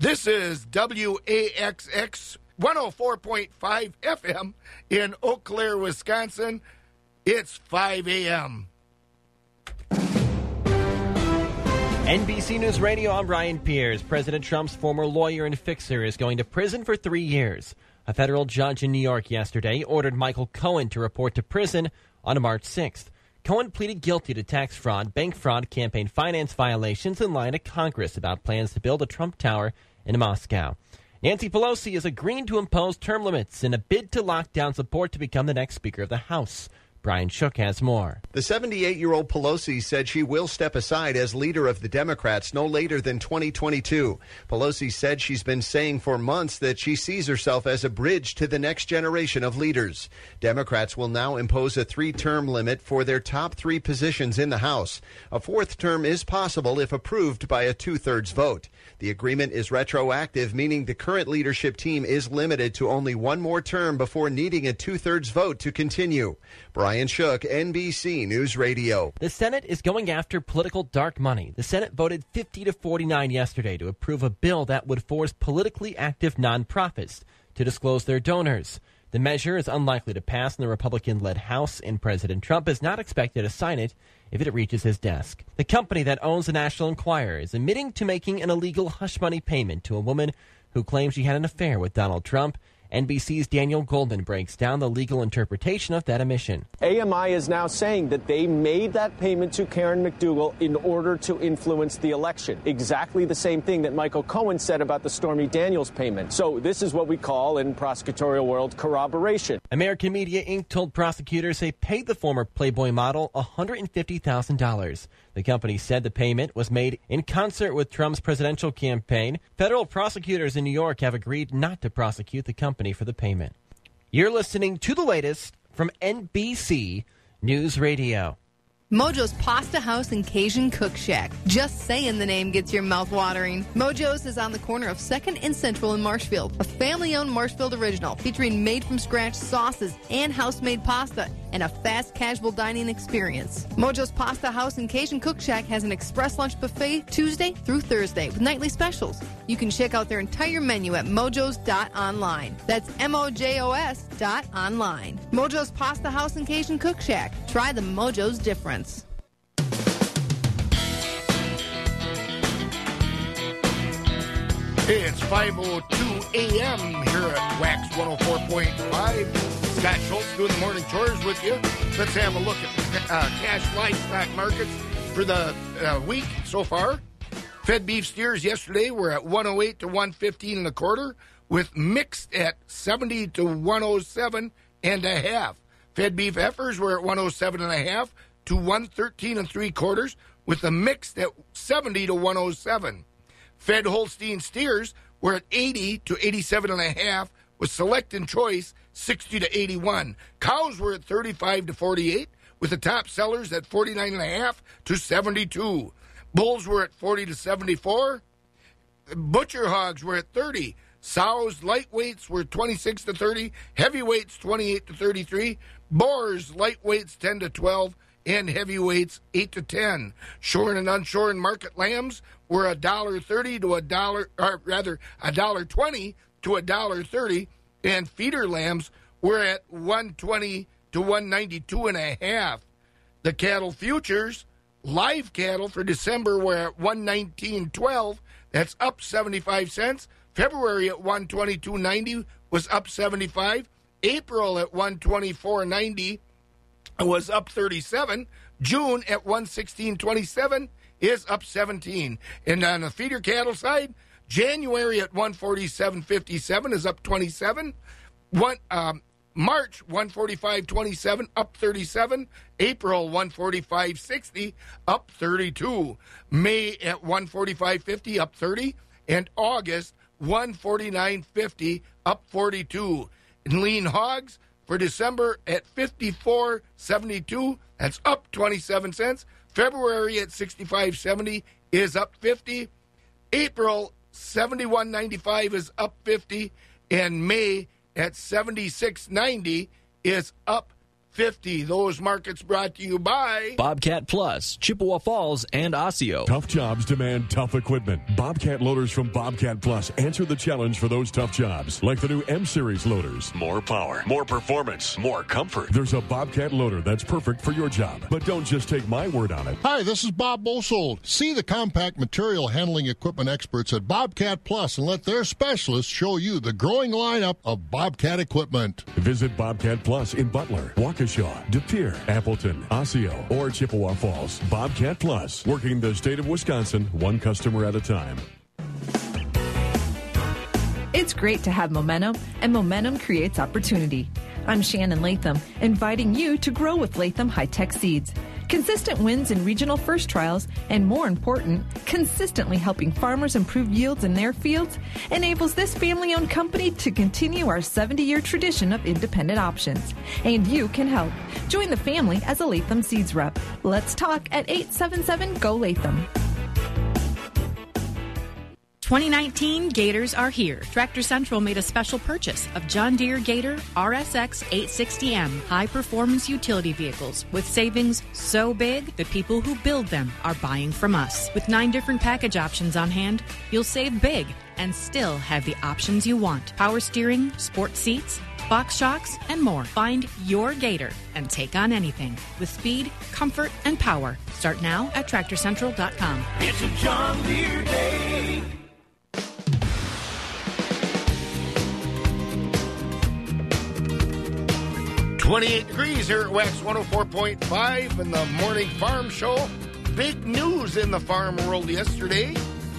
This is WAXX 104.5 FM in Eau Claire, Wisconsin. It's 5 a.m. NBC News Radio, I'm Brian Pierce. President Trump's former lawyer and fixer is going to prison for 3 years. A federal judge in New York yesterday ordered Michael Cohen to report to prison on March 6th. Cohen pleaded guilty to tax fraud, bank fraud, campaign finance violations, and lying to Congress about plans to build a Trump Tower in Moscow. Nancy Pelosi is agreeing to impose term limits in a bid to lock down support to become the next Speaker of the House. Brian Shook has more. The 78-year-old Pelosi said she will step aside as leader of the Democrats no later than 2022. Pelosi said she's been saying for months that she sees herself as a bridge to the next generation of leaders. Democrats will now impose a 3-term limit for their top 3 positions in the House. A 4th term is possible if approved by a 2/3 vote. The agreement is retroactive, meaning the current leadership team is limited to only one more term before needing a 2/3 vote to continue. Brian Shook, NBC News Radio. The Senate is going after political dark money. The Senate voted 50-49 yesterday to approve a bill that would force politically active nonprofits to disclose their donors. The measure is unlikely to pass in the Republican-led House, and President Trump is not expected to sign it if it reaches his desk. The company that owns the National Enquirer is admitting to making an illegal hush money payment to a woman who claims she had an affair with Donald Trump. NBC's Daniel Goldman breaks down the legal interpretation of that admission. AMI is now saying that they made that payment to Karen McDougal in order to influence the election. Exactly the same thing that Michael Cohen said about the Stormy Daniels payment. So this is what we call in prosecutorial world corroboration. American Media Inc. told prosecutors they paid the former Playboy model $150,000. The company said the payment was made in concert with Trump's presidential campaign. Federal prosecutors in New York have agreed not to prosecute the company for the payment. You're listening to the latest from NBC News Radio. Mojo's Pasta House and Cajun Cook Shack. Just saying the name gets your mouth watering. Mojo's is on the corner of 2nd and Central in Marshfield. A family-owned Marshfield original featuring made-from-scratch sauces and house-made pasta and a fast casual dining experience. Mojo's Pasta House and Cajun Cook Shack has an express lunch buffet Tuesday through Thursday with nightly specials. You can check out their entire menu at mojos.online. That's MOJOS.online. Mojo's Pasta House and Cajun Cook Shack. Try the Mojo's difference. It's 5:02 a.m. here at Wax 104.5. Scott Schultz doing the morning chores with you. Let's have a look at cash livestock markets for the week so far. Fed beef steers yesterday were at 108 to 115 and a quarter, with mixed at 70 to 107 and a half. Fed beef heifers were at 107 and a half to 113 and 3/4, with a mixed at 70 to 107. Fed Holstein steers were at 80 to 87 and a half, with select and choice 60 to 81. Cows were at 35 to 48, with the top sellers at 49 and a half to 72. Bulls were at 40 to 74. Butcher hogs were at 30. Sows, lightweights were 26 to 30. Heavyweights 28 to 33. Boars, lightweights 10 to 12. And heavyweights 8 to 10. Shorn and unshorn market lambs were $1.30 to $1.20 to $1.30, and feeder lambs were at $1.20 to $1.92 and a half. The cattle futures, live cattle for December were at $119.12. That's up 75 cents. February at $122.90 was up 75. April at $124.90 was up 37. June at 116.27 is up 17. And on the feeder cattle side, January at 147.57 is up 27. March 145.27 up 37. April 145.60 up 32. May at 145.50 up 30. And August 149.50 up 42. And lean hogs for December at 54.72, that's up 27 cents. February at 65.70 is up 50. April 71.95 is up 50, and May at 76.90 is up 50. Those markets brought to you by Bobcat Plus, Chippewa Falls, and Osseo. Tough jobs demand tough equipment. Bobcat loaders from Bobcat Plus answer the challenge for those tough jobs, like the new M-Series loaders. More power, more performance, more comfort. There's a Bobcat loader that's perfect for your job. But don't just take my word on it. Hi, this is Bob Bosold. See the compact material handling equipment experts at Bobcat Plus and let their specialists show you the growing lineup of Bobcat equipment. Visit Bobcat Plus in Butler, Waukesha, De Pere, Appleton, Osseo, or Chippewa Falls. Bobcat Plus, working the state of Wisconsin, one customer at a time. It's great to have momentum, and momentum creates opportunity. I'm Shannon Latham, inviting you to grow with Latham High-Tech Seeds. Consistent wins in regional first trials, and more important, consistently helping farmers improve yields in their fields, enables this family-owned company to continue our 70-year tradition of independent options. And you can help. Join the family as a Latham Seeds rep. Let's talk at 877-GO-LATHAM. 2019 Gators are here. Tractor Central made a special purchase of John Deere Gator RSX 860M high-performance utility vehicles with savings so big the people who build them are buying from us. With 9 different package options on hand, you'll save big and still have the options you want. Power steering, sport seats, box shocks, and more. Find your Gator and take on anything with speed, comfort, and power. Start now at TractorCentral.com. It's a John Deere day. 28 degrees here at Wax 104.5 in the Morning Farm Show. Big news in the farm world yesterday.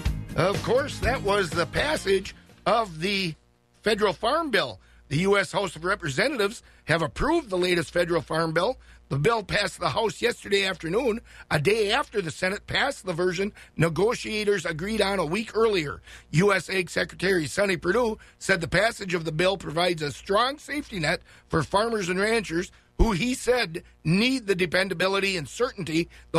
Of course, that was the passage of the federal farm bill. The U.S. House of Representatives have approved the latest federal farm bill. The bill passed the House yesterday afternoon, a day after the Senate passed the version negotiators agreed on a week earlier. U.S. Ag Secretary Sonny Perdue said the passage of the bill provides a strong safety net for farmers and ranchers who, he said, need the dependability and certainty the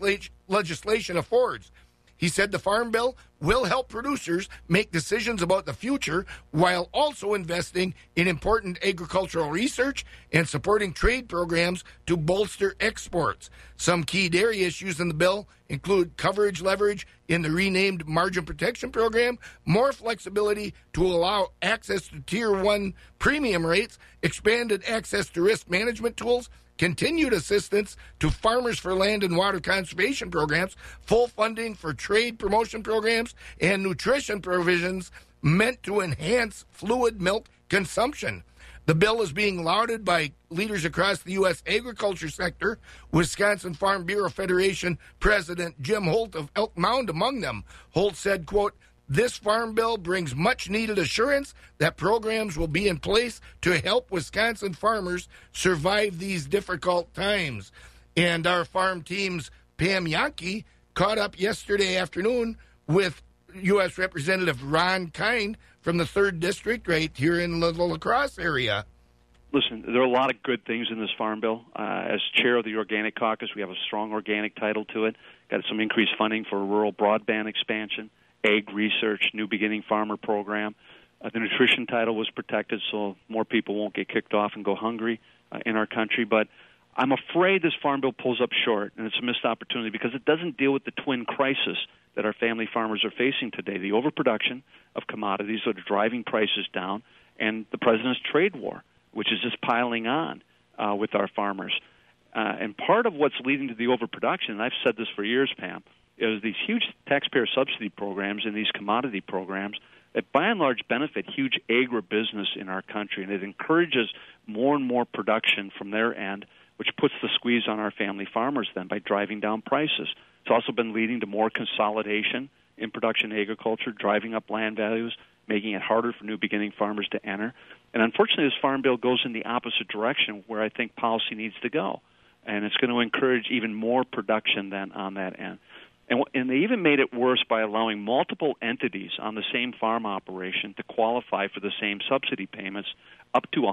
legislation affords. He said the Farm Bill will help producers make decisions about the future while also investing in important agricultural research and supporting trade programs to bolster exports. Some key dairy issues in the bill include coverage leverage in the renamed Margin Protection Program, more flexibility to allow access to Tier 1 premium rates, expanded access to risk management tools, continued assistance to Farmers for Land and Water Conservation programs, full funding for trade promotion programs, and nutrition provisions meant to enhance fluid milk consumption. The bill is being lauded by leaders across the U.S. agriculture sector, Wisconsin Farm Bureau Federation President Jim Holt of Elk Mound among them. Holt said, quote, "This farm bill brings much-needed assurance that programs will be in place to help Wisconsin farmers survive these difficult times." And our farm team's Pam Yankee caught up yesterday afternoon with U.S. Representative Ron Kind from the 3rd District right here in the La Crosse area. Listen, there are a lot of good things in this farm bill. As chair of the Organic Caucus, we have a strong organic title to it. Got some increased funding for rural broadband expansion, ag research, New Beginning Farmer program. The nutrition title was protected so more people won't get kicked off and go hungry in our country. But I'm afraid this farm bill pulls up short, and it's a missed opportunity because it doesn't deal with the twin crisis that our family farmers are facing today, the overproduction of commodities that are driving prices down, and the president's trade war, which is just piling on with our farmers. And part of what's leading to the overproduction, and I've said this for years, Pam, is these huge taxpayer subsidy programs and these commodity programs that by and large benefit huge agribusiness in our country, and it encourages more and more production from their end, which puts the squeeze on our family farmers then by driving down prices. It's also been leading to more consolidation in production agriculture, driving up land values, making it harder for New Beginning farmers to enter. And unfortunately, this farm bill goes in the opposite direction where I think policy needs to go. And it's going to encourage even more production then on that end. And they even made it worse by allowing multiple entities on the same farm operation to qualify for the same subsidy payments up to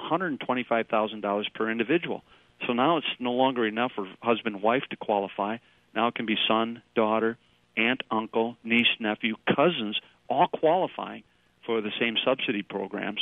$125,000 per individual. So now it's no longer enough for husband and wife to qualify. Now it can be son, daughter, aunt, uncle, niece, nephew, cousins, all qualifying for the same subsidy programs.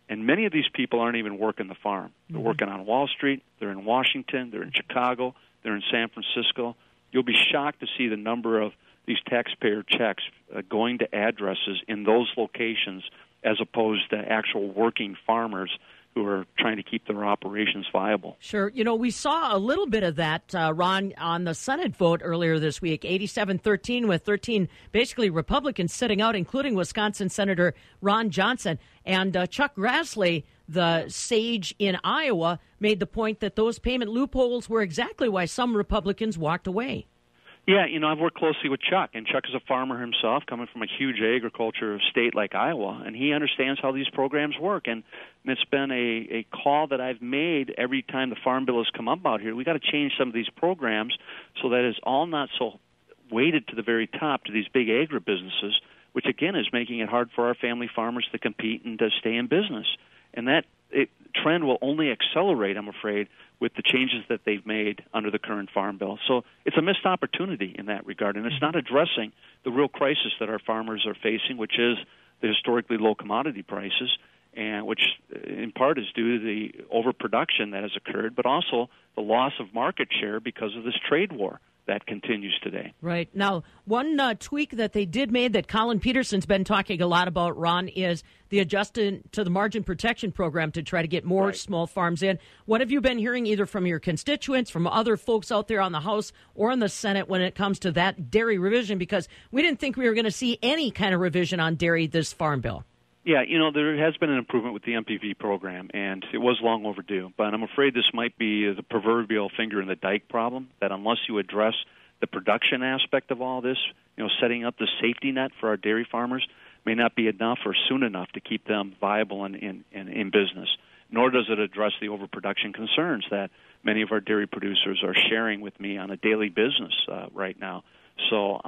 And many of these people aren't even working the farm. They're working on Wall Street. They're in Washington. They're in Chicago. They're in San Francisco. You'll be shocked to see the number of these taxpayer checks going to addresses in those locations as opposed to actual working farmers who are trying to keep their operations viable. Sure. You know, we saw a little bit of that, Ron, on the Senate vote earlier this week, 87-13, with 13 basically Republicans sitting out, including Wisconsin Senator Ron Johnson. And Chuck Grassley, the sage in Iowa, made the point that those payment loopholes were exactly why some Republicans walked away. Yeah, you know, I've worked closely with Chuck, and Chuck is a farmer himself, coming from a huge agriculture state like Iowa, and he understands how these programs work. And it's been a call that I've made every time the Farm Bill has come up out here. We got to change some of these programs so that it's all not so weighted to the very top to these big agribusinesses, which again is making it hard for our family farmers to compete and to stay in business. And that trend will only accelerate, I'm afraid, with the changes that they've made under the current Farm Bill. So it's a missed opportunity in that regard, and it's not addressing the real crisis that our farmers are facing, which is the historically low commodity prices, and which in part is due to the overproduction that has occurred, but also the loss of market share because of this trade war that continues today. Right. Now, one tweak that they did make that Colin Peterson's been talking a lot about, Ron, is the adjustment to the margin protection program to try to get more small farms in. What have you been hearing either from your constituents, from other folks out there on the House or in the Senate when it comes to that dairy revision? Because we didn't think we were going to see any kind of revision on dairy this Farm Bill. Yeah, you know, there has been an improvement with the MPV program, and it was long overdue. But I'm afraid this might be the proverbial finger in the dike problem, that unless you address the production aspect of all this, you know, setting up the safety net for our dairy farmers may not be enough or soon enough to keep them viable and in business. Nor does it address the overproduction concerns that many of our dairy producers are sharing with me on a daily business right now. So,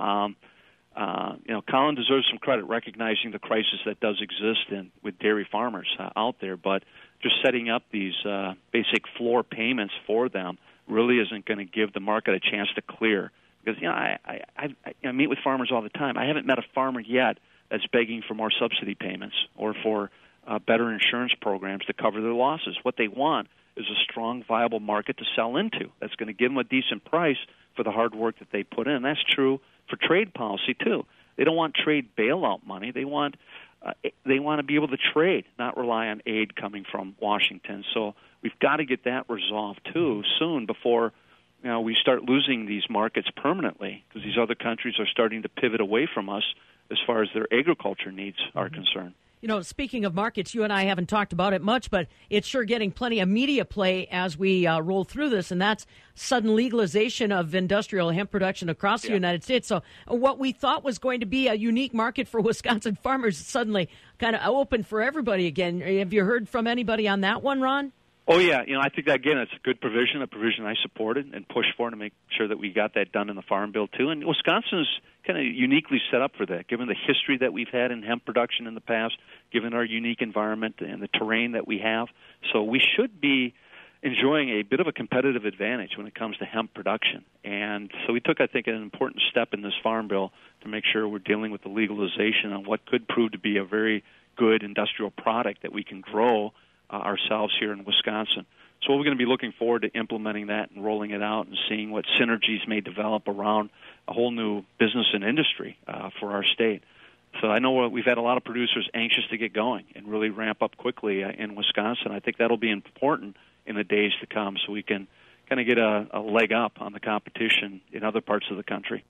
you know, Colin deserves some credit recognizing the crisis that does exist with dairy farmers out there, but just setting up these basic floor payments for them really isn't going to give the market a chance to clear. Because, you know, I meet with farmers all the time. I haven't met a farmer yet that's begging for more subsidy payments or for better insurance programs to cover their losses. What they want is a strong, viable market to sell into that's going to give them a decent price for the hard work that they put in. That's true for trade policy, too. They don't want trade bailout money. They want to be able to trade, not rely on aid coming from Washington. So we've got to get that resolved, too, soon before we start losing these markets permanently, because these other countries are starting to pivot away from us as far as their agriculture needs are concerned. You know, speaking of markets, you and I haven't talked about it much, but it's sure getting plenty of media play as we roll through this, and that's sudden legalization of industrial hemp production across the United States. So what we thought was going to be a unique market for Wisconsin farmers suddenly kind of open for everybody again. Have you heard from anybody on that one, Ron? Oh, yeah. You know, I think that, again, it's a good provision, a provision I supported and pushed for to make sure that we got that done in the Farm Bill, too. And Wisconsin is kind of uniquely set up for that, given the history that we've had in hemp production in the past, given our unique environment and the terrain that we have. So we should be enjoying a bit of a competitive advantage when it comes to hemp production. And so we took, I think, an important step in this Farm Bill to make sure we're dealing with the legalization on what could prove to be a very good industrial product that we can grow ourselves here in Wisconsin. So we're going to be looking forward to implementing that and rolling it out and seeing what synergies may develop around a whole new business and industry for our state. So I know we've had a lot of producers anxious to get going and really ramp up quickly in Wisconsin. I think that'll be important in the days to come so we can kind of get a leg up on the competition in other parts of the country.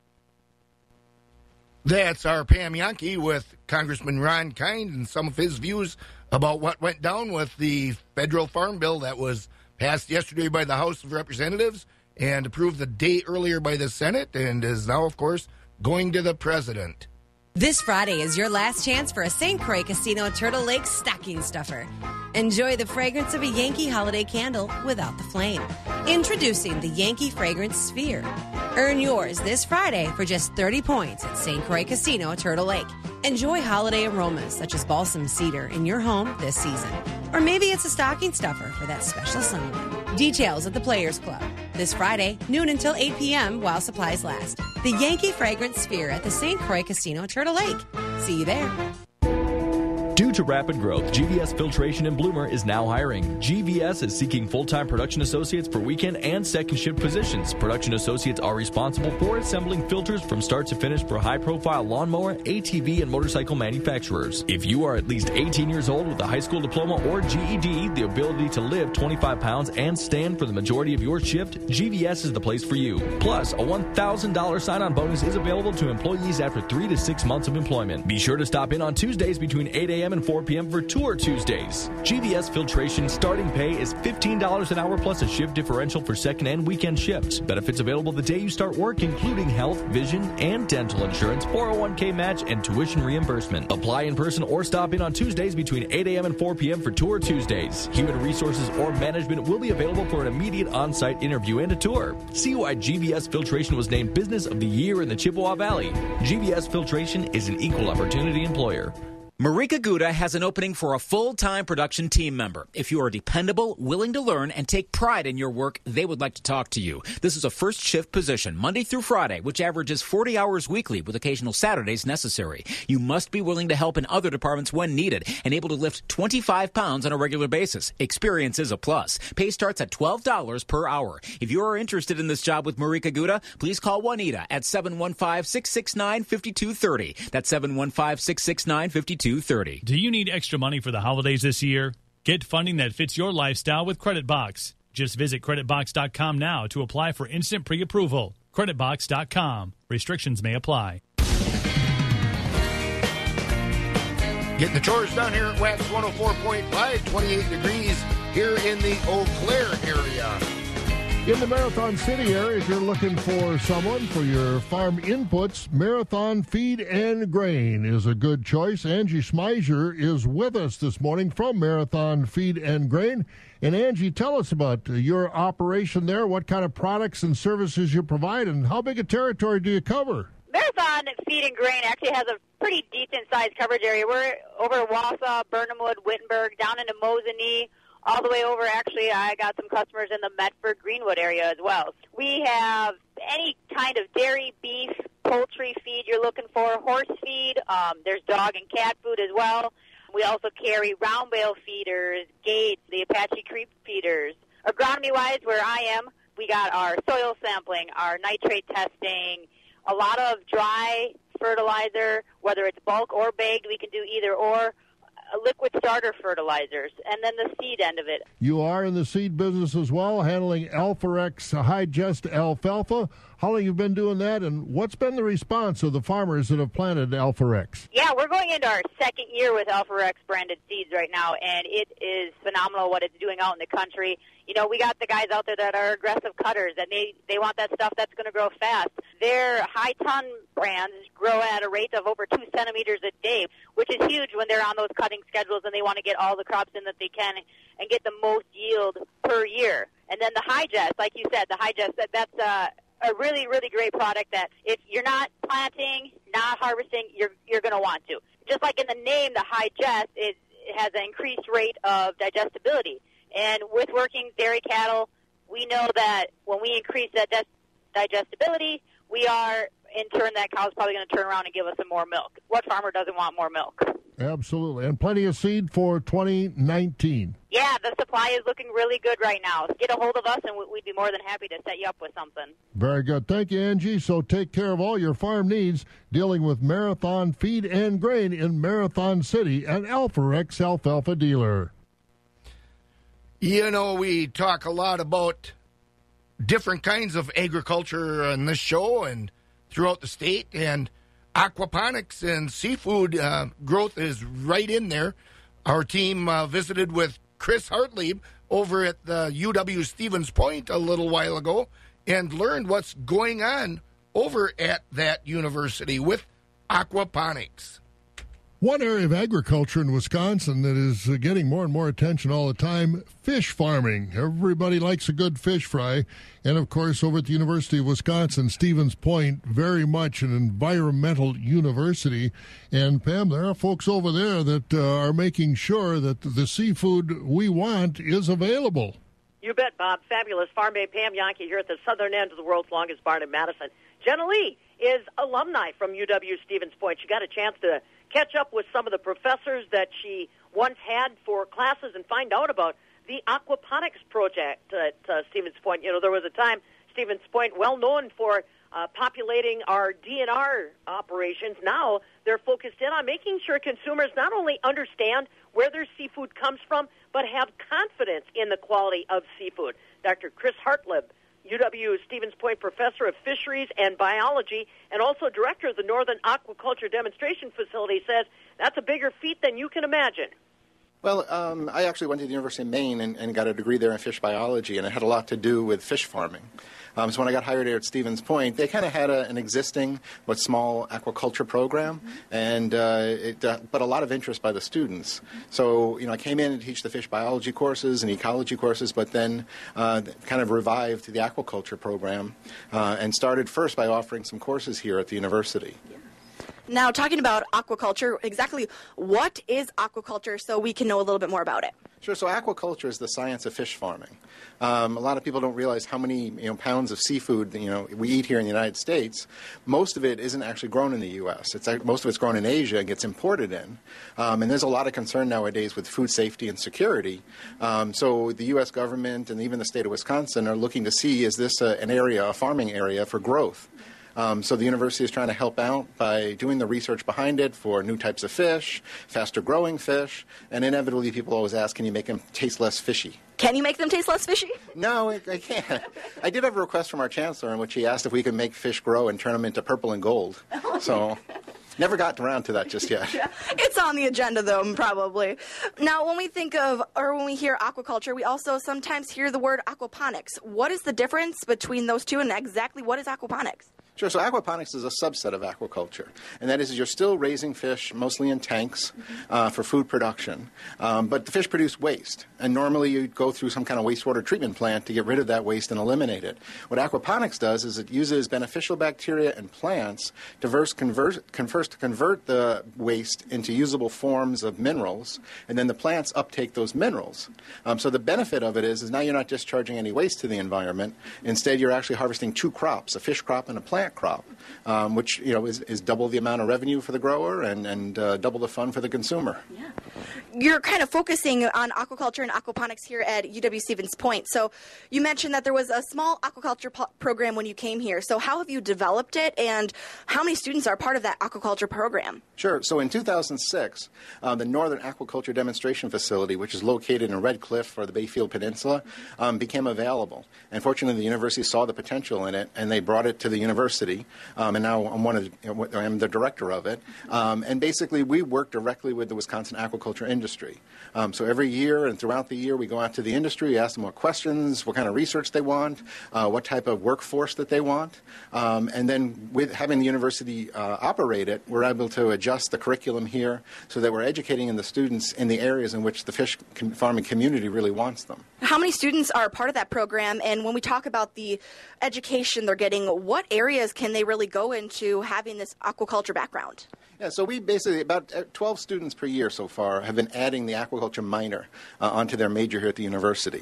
That's our Pam Jahnke with Congressman Ron Kind and some of his views about what went down with the federal farm bill that was passed yesterday by the House of Representatives and approved the day earlier by the Senate and is now, of course, going to the president. This Friday is your last chance for a St. Croix Casino Turtle Lake stocking stuffer. Enjoy the fragrance of a Yankee holiday candle without the flame. Introducing the Yankee Fragrance Sphere. Earn yours this Friday for just 30 points at St. Croix Casino Turtle Lake. Enjoy holiday aromas such as balsam cedar in your home this season. Or maybe it's a stocking stuffer for that special someone. Details at the Players Club. This Friday, noon until 8 p.m. while supplies last. The Yankee Fragrance Sphere at the St. Croix Casino Turtle Lake. See you there. Due to rapid growth, GVS Filtration in Bloomer is now hiring. GVS is seeking full-time production associates for weekend and second shift positions. Production associates are responsible for assembling filters from start to finish for high-profile lawnmower, ATV, and motorcycle manufacturers. If you are at least 18 years old with a high school diploma or GED, the ability to lift 25 pounds and stand for the majority of your shift, GVS is the place for you. Plus, a $1,000 sign-on bonus is available to employees after 3 to 6 months of employment. Be sure to stop in on Tuesdays between 8 a.m. and 4 p.m. for Tour Tuesdays. GVS Filtration starting pay is $15 an hour plus a shift differential for second and weekend shifts. Benefits available the day you start work, including health, vision, and dental insurance, 401k match, and tuition reimbursement. Apply in person or stop in on Tuesdays between 8 a.m. and 4 p.m. for Tour Tuesdays. Human resources or management will be available for an immediate on-site interview and a tour. See why GVS Filtration was named Business of the Year in the Chippewa Valley. GVS Filtration is an equal opportunity employer. Marika Gouda has an opening for a full-time production team member. If you are dependable, willing to learn, and take pride in your work, they would like to talk to you. This is a first shift position, Monday through Friday, which averages 40 hours weekly with occasional Saturdays necessary. You must be willing to help in other departments when needed and able to lift 25 pounds on a regular basis. Experience is a plus. Pay starts at $12 per hour. If you are interested in this job with Marika Gouda, please call Juanita at 715-669-5230. That's 715-669-5230. Do you need extra money for the holidays this year? Get funding that fits your lifestyle with CreditBox. Just visit creditbox.com now to apply for instant pre-approval. Creditbox.com. Restrictions may apply. Getting the chores done here at Wax 104.5, 28 degrees here in the Eau Claire area. In the Marathon City area, if you're looking for someone for your farm inputs, Marathon Feed and Grain is a good choice. Angie Schmeiser is with us this morning from Marathon Feed and Grain. And Angie, tell us about your operation there, what kind of products and services you provide, and how big a territory do you cover? Marathon Feed and Grain actually has a pretty decent-sized coverage area. We're over Wausau, Burnhamwood, Wittenberg, down into Mosinee, all the way over. Actually, I got some customers in the Medford, Greenwood area as well. We have any kind of dairy, beef, poultry feed you're looking for, horse feed. There's dog and cat food as well. We also carry round bale feeders, gates, the Apache Creek feeders. Agronomy-wise, where I am, we got our soil sampling, our nitrate testing, a lot of dry fertilizer, whether it's bulk or bagged, we can do either or. Liquid starter fertilizers, and then the seed end of it. You are in the seed business as well, handling Alpharex High-Jest alfalfa. How long have you been doing that, and what's been the response of the farmers that have planted Alpharex? Yeah, we're going into our second year with Alpharex branded seeds right now, and it is phenomenal what it's doing out in the country. You know, we got the guys out there that are aggressive cutters, and they want that stuff that's going to grow fast. Their high-ton brands grow at a rate of over 2 centimeters a day, which is huge when they're on those cutting schedules and they want to get all the crops in that they can and get the most yield per year. And then the High-Jest, like you said, the High-Jest, that's a really, really great product that if you're not planting, not harvesting, you're going to want to. Just like in the name, the High-Jest, it has an increased rate of digestibility. And with working dairy cattle, we know that when we increase that digestibility, we are, in turn, that cow's probably going to turn around and give us some more milk. What farmer doesn't want more milk? Absolutely. And plenty of seed for 2019. Yeah, the supply is looking really good right now. Get a hold of us, and we'd be more than happy to set you up with something. Very good. Thank you, Angie. So take care of all your farm needs, dealing with Marathon Feed and Grain in Marathon City, an Alpharex alfalfa dealer. You know, we talk a lot about different kinds of agriculture on this show and throughout the state, and aquaponics and seafood growth is right in there. Our team visited with Chris Hartlieb over at the UW Stevens Point a little while ago and learned what's going on over at that university with aquaponics. One area of agriculture in Wisconsin that is getting more and more attention all the time, fish farming. Everybody likes a good fish fry. And, of course, over at the University of Wisconsin, Stevens Point, very much an environmental university. And, Pam, there are folks over there that are making sure that the seafood we want is available. You bet, Bob. Fabulous. Farm Babe Pam Yankee here at the southern end of the world's longest barn in Madison. Jenna Lee is alumni from UW Stevens Point. She got a chance to catch up with some of the professors that she once had for classes and find out about the aquaponics project at Stevens Point. You know, there was a time Stevens Point, well known for populating our DNR operations. Now they're focused in on making sure consumers not only understand where their seafood comes from, but have confidence in the quality of seafood. Dr. Chris Hartlib, UW Stevens Point professor of fisheries and biology and also director of the Northern Aquaculture Demonstration Facility, says that's a bigger feat than you can imagine. Well, I actually went to the University of Maine and got a degree there in fish biology, and it had a lot to do with fish farming. So when I got hired here at Stevens Point, they kind of had an existing but small aquaculture program, and but a lot of interest by the students. So, you know, I came in to teach the fish biology courses and ecology courses, but then kind of revived the aquaculture program and started first by offering some courses here at the university. Now, talking about aquaculture, exactly what is aquaculture so we can know a little bit more about it? Sure. So aquaculture is the science of fish farming. A lot of people don't realize how many pounds of seafood we eat here in the United States. Most of it isn't actually grown in the U.S. Most of it's grown in Asia and gets imported in. And there's a lot of concern nowadays with food safety and security. So the U.S. government and even the state of Wisconsin are looking to see, is this a farming area for growth? So the university is trying to help out by doing the research behind it for new types of fish, faster growing fish, and inevitably people always ask, can you make them taste less fishy? Can you make them taste less fishy? No, I can't. I did have a request from our chancellor in which he asked if we could make fish grow and turn them into purple and gold. So never got around to that just yet. It's on the agenda, though, probably. Now, when we think of, or when we hear aquaculture, we also sometimes hear the word aquaponics. What is the difference between those two, and exactly what is aquaponics? Sure. So aquaponics is a subset of aquaculture, and that is you're still raising fish, mostly in tanks, for food production, but the fish produce waste, and normally you go through some kind of wastewater treatment plant to get rid of that waste and eliminate it. What aquaponics does is it uses beneficial bacteria and plants to convert the waste into usable forms of minerals, and then the plants uptake those minerals. So the benefit of it is now you're not discharging any waste to the environment. Instead, you're actually harvesting two crops, a fish crop and a plant crop, which is double the amount of revenue for the grower and double the fun for the consumer. Yeah. You're kind of focusing on aquaculture and aquaponics here at UW Stevens Point. So you mentioned that there was a small aquaculture program when you came here. So how have you developed it, and how many students are part of that aquaculture program? Sure. So in 2006, the Northern Aquaculture Demonstration Facility, which is located in Red Cliff or the Bayfield Peninsula, became available. And fortunately, the university saw the potential in it, and they brought it to the university. And now I'm the director of it. And basically, we work directly with the Wisconsin aquaculture industry. So every year and throughout the year, we go out to the industry, ask them what questions, what kind of research they want, what type of workforce that they want. And then with having the university operate it, we're able to adjust the curriculum here so that we're educating the students in the areas in which the fish farming community really wants them. How many students are part of that program? And when we talk about the education they're getting, what areas can they really go into having this aquaculture background? Yeah, so we basically, about 12 students per year so far have been adding the aquaculture minor onto their major here at the university.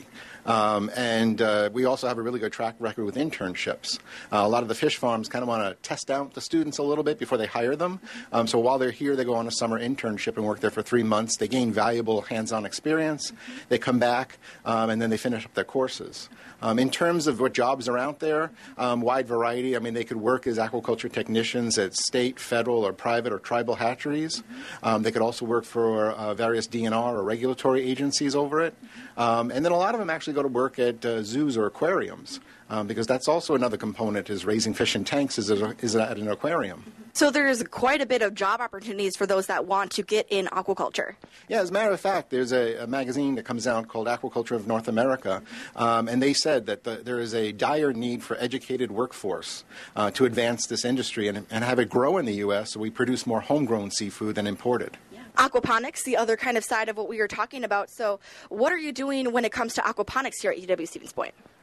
And we also have a really good track record with internships. A lot of the fish farms kind of want to test out the students a little bit before they hire them. So while they're here, they go on a summer internship and work there for 3 months. They gain valuable hands-on experience. They come back, and then they finish up their courses. In terms of what jobs are out there, wide variety. I mean, they could work as aquaculture technicians at state, federal, or private or tribal hatcheries. They could also work for various DNR or regulatory agencies over it. And then a lot of them actually go to work at zoos or aquariums, because that's also another component, is raising fish in tanks is at an aquarium. So there's quite a bit of job opportunities for those that want to get in aquaculture. Yeah, as a matter of fact, there's a magazine that comes out called Aquaculture of North America, and they said that there is a dire need for educated workforce to advance this industry and have it grow in the U.S. so we produce more homegrown seafood than imported. Aquaponics, the other kind of side of what we were talking about. So what are you doing when it comes to aquaponics here at UW Stevens Point?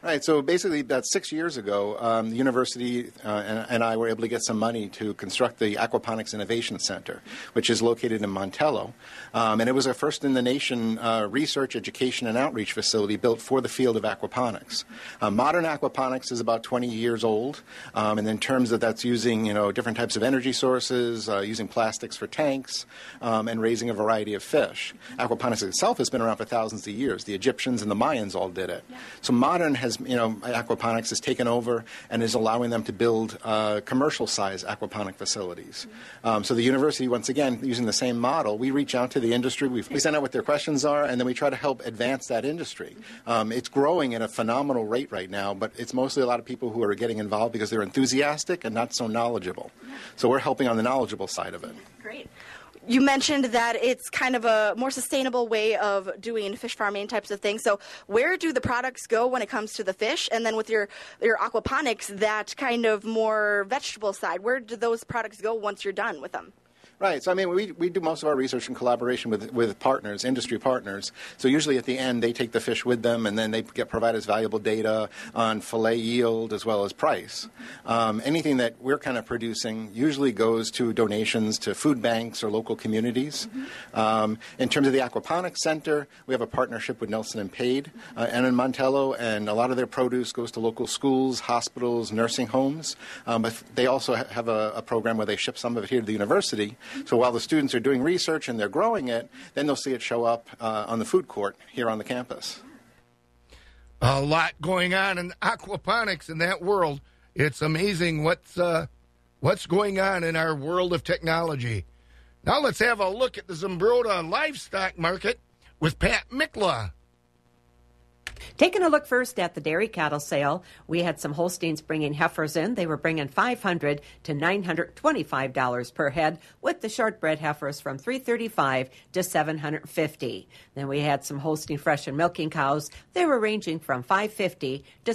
Right. So basically, about 6 years ago, the university and I were able to get some money to construct the Aquaponics Innovation Center, which is located in Montello. And it was our first in the nation research, education, and outreach facility built for the field of aquaponics. Modern aquaponics is about 20 years old, and in terms of that's using different types of energy sources, using plastics for tanks, and raising a variety of fish. Aquaponics itself has been around for thousands of years. The Egyptians and the Mayans all did it. So modern aquaponics has taken over and is allowing them to build commercial-size aquaponic facilities. So the university, once again, using the same model, we reach out to the industry, we send out what their questions are, and then we try to help advance that industry. It's growing at a phenomenal rate right now, but it's mostly a lot of people who are getting involved because they're enthusiastic and not so knowledgeable. So we're helping on the knowledgeable side of it. Great. You mentioned that it's kind of a more sustainable way of doing fish farming types of things. So where do the products go when it comes to the fish? And then with your aquaponics, that kind of more vegetable side, where do those products go once you're done with them? Right. So, I mean, we do most of our research in collaboration with partners, industry partners. So usually at the end, they take the fish with them, and then they provide us valuable data on fillet yield as well as price. Anything that we're kind of producing usually goes to donations to food banks or local communities. In terms of the Aquaponics Center, we have a partnership with Nelson & Pade and in Montello, and a lot of their produce goes to local schools, hospitals, nursing homes. But they also have a program where they ship some of it here to the university. So while the students are doing research and they're growing it, then they'll see it show up on the food court here on the campus. A lot going on in aquaponics in that world. It's amazing what's going on in our world of technology. Now let's have a look at the Zumbrota livestock market with Pat Mikla. Taking a look first at the dairy cattle sale, we had some Holsteins bringing heifers in. They were bringing $500 to $925 per head, with the shortbred heifers from $335 to $750. Then we had some Holstein fresh and milking cows. They were ranging from $550 to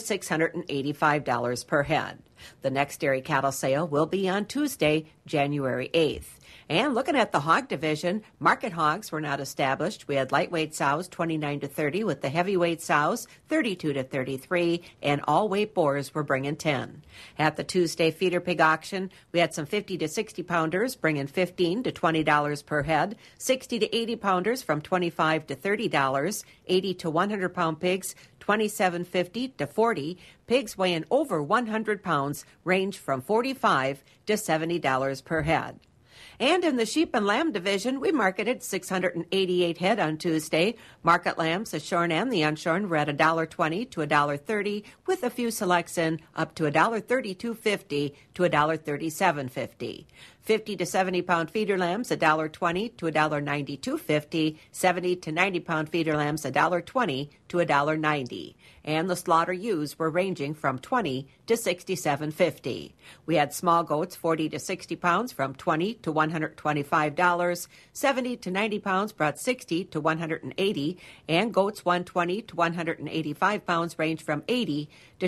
$685 per head. The next dairy cattle sale will be on Tuesday, January 8th. And looking at the hog division, market hogs were not established. We had lightweight sows 29 to 30, with the heavyweight sows 32 to 33, and all weight boars were bringing 10. At the Tuesday feeder pig auction, we had some 50 to 60 pounders bringing $15 to $20 per head, 60 to 80 pounders from $25 to $30, 80 to 100 pound pigs $27.50 to $40. Pigs weighing over 100 pounds range from $45 to $70 per head. And in the sheep and lamb division, we marketed 688 head on Tuesday. Market lambs, the shorn and the unshorn, were at $1.20 to $1.30, with a few selects in up to $1.3250 to $1.3750. 50 to 70 pound feeder lambs, $1.20 to $1.9250. 70 to 90 pound feeder lambs, $1.20 to $1.90. And the slaughter ewes were ranging from $20 to $67.50. We had small goats 40 to 60 pounds from $20 to $125. 70 to 90 pounds brought $60 to $180, and goats 120 to 185 pounds range from $80 to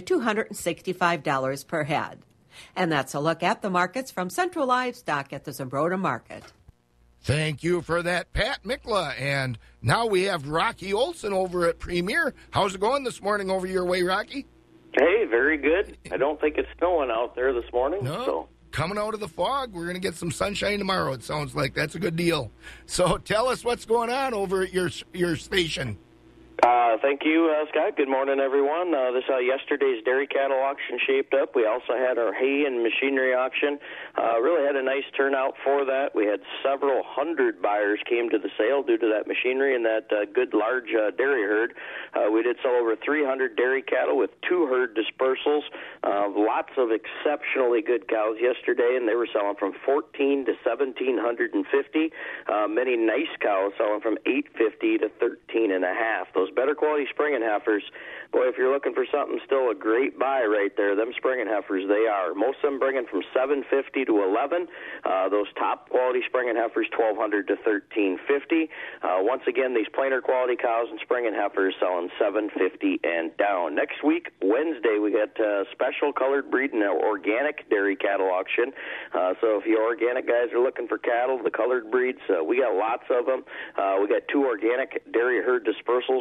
$265 per head. And that's a look at the markets from Central Livestock at the Zumbrota Market. Thank you for that, Pat Mikla. And now we have Rocky Olson over at Premier. How's it going this morning over your way, Rocky? Hey, very good. I don't think it's snowing out there this morning. No. So. Coming out of the fog. We're going to get some sunshine tomorrow, it sounds like. That's a good deal. So tell us what's going on over at your station. Thank you, Scott. Good morning, everyone. This yesterday's dairy cattle auction shaped up. We also had our hay and machinery auction. Really had a nice turnout for that. We had several hundred buyers came to the sale due to that machinery and that good large dairy herd. We did sell over 300 dairy cattle with 2 herd dispersals. Lots of exceptionally good cows yesterday, and they were selling from $1,400 to $1,750. Many nice cows selling from $850 to $13.50. Those better quality spring and heifers, boy, if you're looking for something, still a great buy right there. Them spring and heifers, they are. Most of them bringing from $750 to $11. Those top quality spring and heifers, $1,200 to $1,350. Once again, these plainer quality cows and spring and heifers selling $750 and down. Next week, Wednesday, we got special colored breed and organic dairy cattle auction. So if you organic guys are looking for cattle, the colored breeds, we got lots of them. We got 2 organic dairy herd dispersals. One's a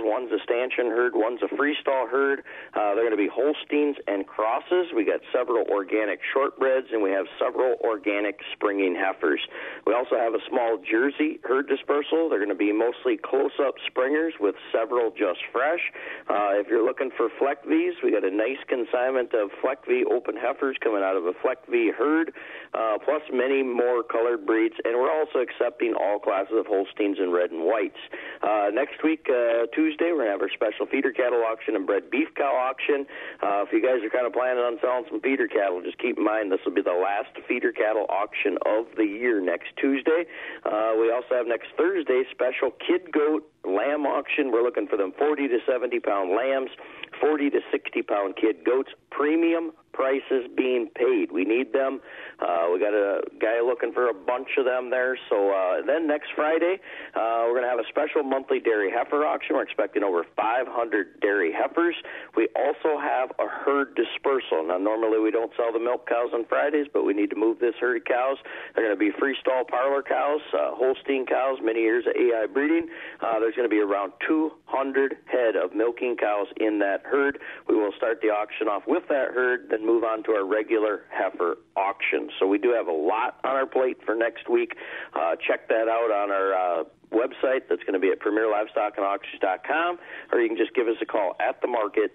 stanchion herd, one's a freestall herd. They're going to be Holsteins and crosses. We got several organic shortbreds, and we have several organic springing heifers. We also have a small Jersey herd dispersal. They're going to be mostly close-up springers with several just fresh. If you're looking for Fleck V's, we got a nice consignment of Fleck V open heifers coming out of a Fleck V herd, plus many more colored breeds, and we're also accepting all classes of Holsteins and red and whites. Next week, Tuesday, we're going to have our special feeder cattle auction and bred beef cow auction. If you guys are kind of planning on selling some feeder cattle, just keep in mind this will be the last feeder cattle auction of the year next Tuesday. We also have next Thursday special kid goat lamb auction. We're looking for them 40 to 70 pound lambs, 40 to 60 pound kid goats, premium prices being paid. We need them. We got a guy looking for a bunch of them there. So then next Friday, we're going to have a special monthly dairy heifer auction. We're expecting over 500 dairy heifers. We also have a herd dispersal. Now, normally we don't sell the milk cows on Fridays, but we need to move this herd of cows. They're going to be freestall parlor cows, Holstein cows, many years of AI breeding. There's going to be around 200 head of milking cows in that herd. We will start the auction off with that herd, then move on to our regular heifer auction. So we do have a lot on our plate for next week. Check that out on our website. That's going to be at premierlivestockandauctions.com, or you can just give us a call at the market,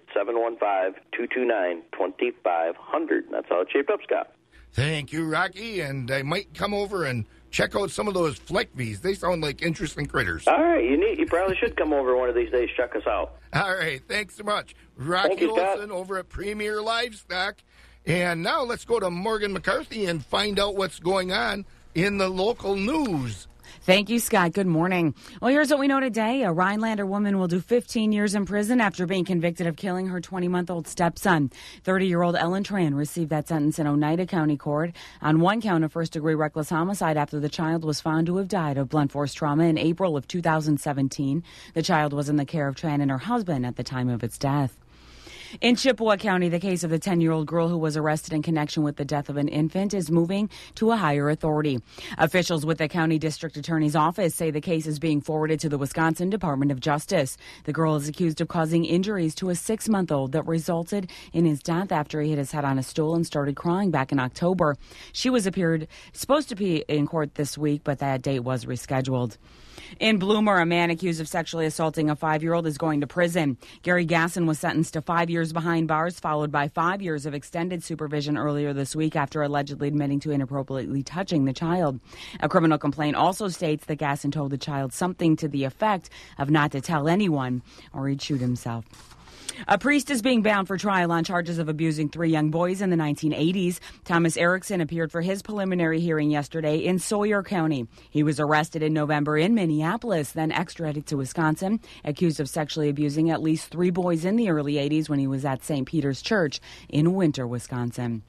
715-229-2500. That's how it's shaped up, Scott. Thank you, Rocky, and I might come over and check out some of those Fleck V's. They sound like interesting critters. All right, you probably should come over one of these days. Check us out. All right, thanks so much. Rocky Olson over at Premier Livestock. And now let's go to Morgan McCarthy and find out what's going on in the local news. Thank you, Scott. Good morning. Well, here's what we know today. A Rhinelander woman will do 15 years in prison after being convicted of killing her 20-month-old stepson. 30-year-old Ellen Tran received that sentence in Oneida County Court on one count of first-degree reckless homicide after the child was found to have died of blunt force trauma in April of 2017. The child was in the care of Tran and her husband at the time of its death. In Chippewa County, the case of the 10-year-old girl who was arrested in connection with the death of an infant is moving to a higher authority. Officials with the county district attorney's office say the case is being forwarded to the Wisconsin Department of Justice. The girl is accused of causing injuries to a 6-month-old that resulted in his death after he hit his head on a stool and started crying back in October. She was supposed to be in court this week, but that date was rescheduled. In Bloomer, a man accused of sexually assaulting a 5-year-old is going to prison. Gary Gasson was sentenced to 5 years behind bars, followed by 5 years of extended supervision earlier this week after allegedly admitting to inappropriately touching the child. A criminal complaint also states that Gasson told the child something to the effect of not to tell anyone or he'd shoot himself. A priest is being bound for trial on charges of abusing 3 young boys in the 1980s. Thomas Erickson appeared for his preliminary hearing yesterday in Sawyer County. He was arrested in November in Minneapolis, then extradited to Wisconsin, accused of sexually abusing at least 3 boys in the early 80s when he was at St. Peter's Church in Winter, Wisconsin.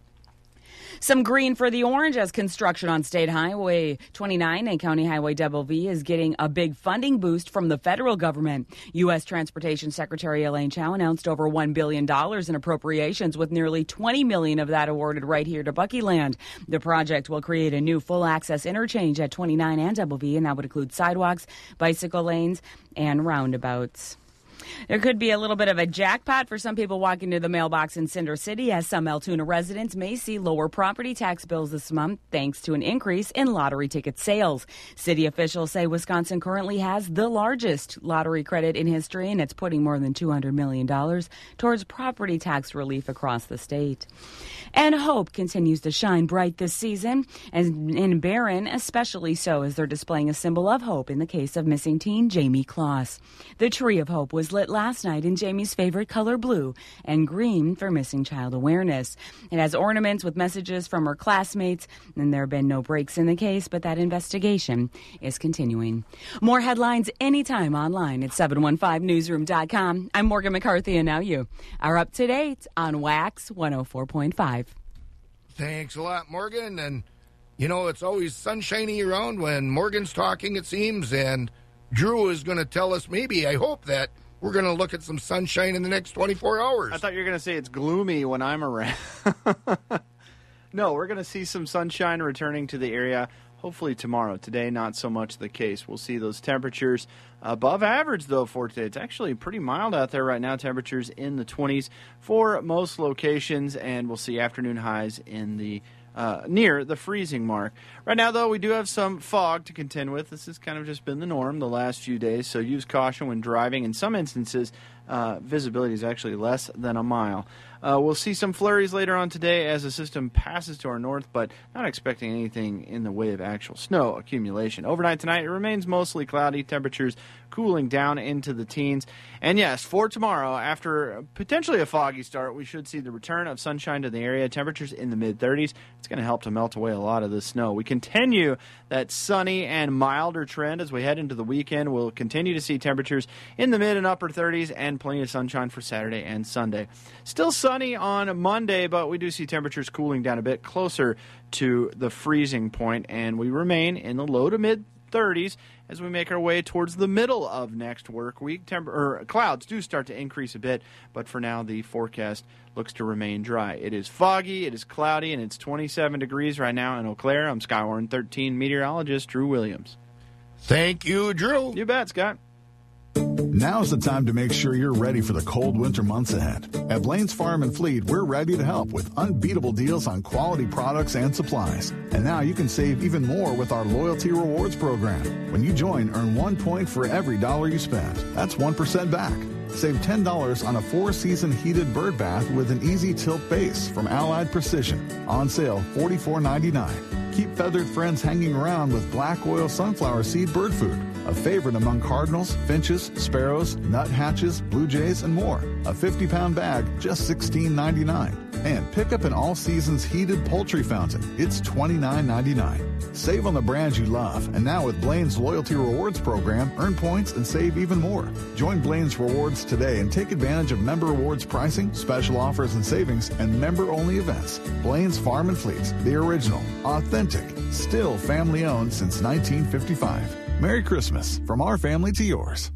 Some green for the orange as construction on State Highway 29 and County Highway Double V is getting a big funding boost from the federal government. U.S. Transportation Secretary Elaine Chao announced over $1 billion in appropriations, with nearly $20 million of that awarded right here to Buckyland. The project will create a new full-access interchange at 29 and Double V, and that would include sidewalks, bicycle lanes, and roundabouts. There could be a little bit of a jackpot for some people walking to the mailbox in Cinder City, as some Altoona residents may see lower property tax bills this month thanks to an increase in lottery ticket sales. City officials say Wisconsin currently has the largest lottery credit in history, and it's putting more than $200 million towards property tax relief across the state. And hope continues to shine bright this season, and in Barron especially so, as they're displaying a symbol of hope in the case of missing teen Jamie Kloss. The Tree of Hope was lit last night in Jamie's favorite color, blue, and green for Missing Child Awareness. It has ornaments with messages from her classmates, and there have been no breaks in the case, but that investigation is continuing. More headlines anytime online at 715newsroom.com. I'm Morgan McCarthy, and now you are up to date on Wax 104.5. Thanks a lot, Morgan. And, you know, it's always sunshiny around when Morgan's talking, it seems, and Drew is going to tell us, maybe, I hope, that we're going to look at some sunshine in the next 24 hours. I thought you were going to say it's gloomy when I'm around. No, we're going to see some sunshine returning to the area. hopefully tomorrow. Today, not so much the case. We'll see those temperatures above average, though, for today. It's actually pretty mild out there right now. Temperatures in the 20s for most locations, and we'll see afternoon highs in the near the freezing mark. Right now, though, we do have some fog to contend with. This has kind of just been the norm the last few days, so use caution when driving. In some instances, visibility is actually less than a mile. We'll see some flurries later on today as the system passes to our north, but not expecting anything in the way of actual snow accumulation. Overnight tonight, it remains mostly cloudy, temperatures cooling down into the teens. And yes, for tomorrow, after potentially a foggy start, we should see the return of sunshine to the area. Temperatures in the mid-30s. It's going to help to melt away a lot of the snow. We continue that sunny and milder trend as we head into the weekend. We'll continue to see temperatures in the mid and upper 30s and plenty of sunshine for Saturday and Sunday. Still sunny on Monday, but we do see temperatures cooling down a bit closer to the freezing point, and we remain in the low to mid 30s as we make our way towards the middle of next work week. Clouds do start to increase a bit, but for now the forecast looks to remain dry. It is foggy, it is cloudy, and it's 27 degrees right now in Eau Claire. I'm Skywarn 13 meteorologist Drew Williams. Thank you, Drew. You bet, Scott. Now's the time to make sure you're ready for the cold winter months ahead. At Blaine's Farm and Fleet, we're ready to help with unbeatable deals on quality products and supplies. And now you can save even more with our Loyalty Rewards program. When you join, earn 1 point for every $1 you spend. That's 1% back. Save $10 on a 4-season heated bird bath with an easy tilt base from Allied Precision. On sale, $44.99. Keep feathered friends hanging around with black oil sunflower seed bird food. A favorite among cardinals, finches, sparrows, nuthatches, blue jays, and more. A 50-pound bag, just $16.99. And pick up an all-seasons heated poultry fountain. It's $29.99. Save on the brands you love. And now with Blaine's Loyalty Rewards program, earn points and save even more. Join Blaine's Rewards today and take advantage of member rewards pricing, special offers and savings, and member-only events. Blaine's Farm and Fleet, the original, authentic, still family-owned since 1955. Merry Christmas from our family to yours.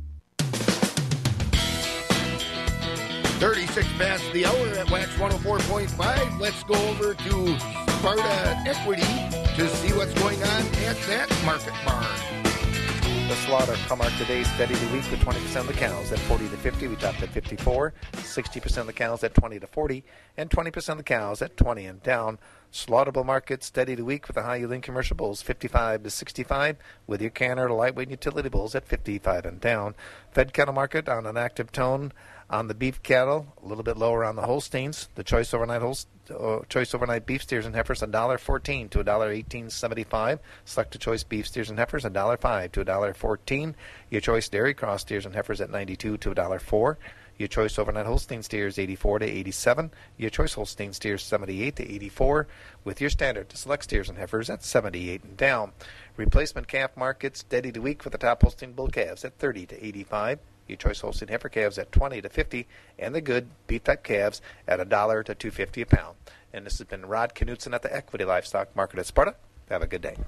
36 past the hour at Wax 104.5. Let's go over to Sparta Equity to see what's going on at that market barn. The slaughter come-out today steady the week with 20% of the cows at 40 to 50. We topped at 54. 60% of the cows at 20 to 40, and 20% of the cows at 20 and down. Slaughtable market steady the week with the high-yielding commercial bulls 55 to 65, with your canner lightweight utility bulls at 55 and down. Fed cattle market on an active tone on the beef cattle, a little bit lower on the Holsteins. The choice overnight beef steers and heifers $1.14 to $1.1875. Selected choice beef steers and heifers $1.05 to $1.14. Your choice dairy cross steers and heifers at $92 to $1.04. Your choice overnight Holstein steers 84 to 87. Your choice Holstein steers 78 to 84. With your standard to select steers and heifers at 78 and down. Replacement calf market steady the week for the top Holstein bull calves at 30 to 85. Your choice Holstein heifer calves at 20 to 50, and the good beef type calves at $1 to $2.50 a pound. And this has been Rod Knutson at the Equity Livestock Market at Sparta. Have a good day.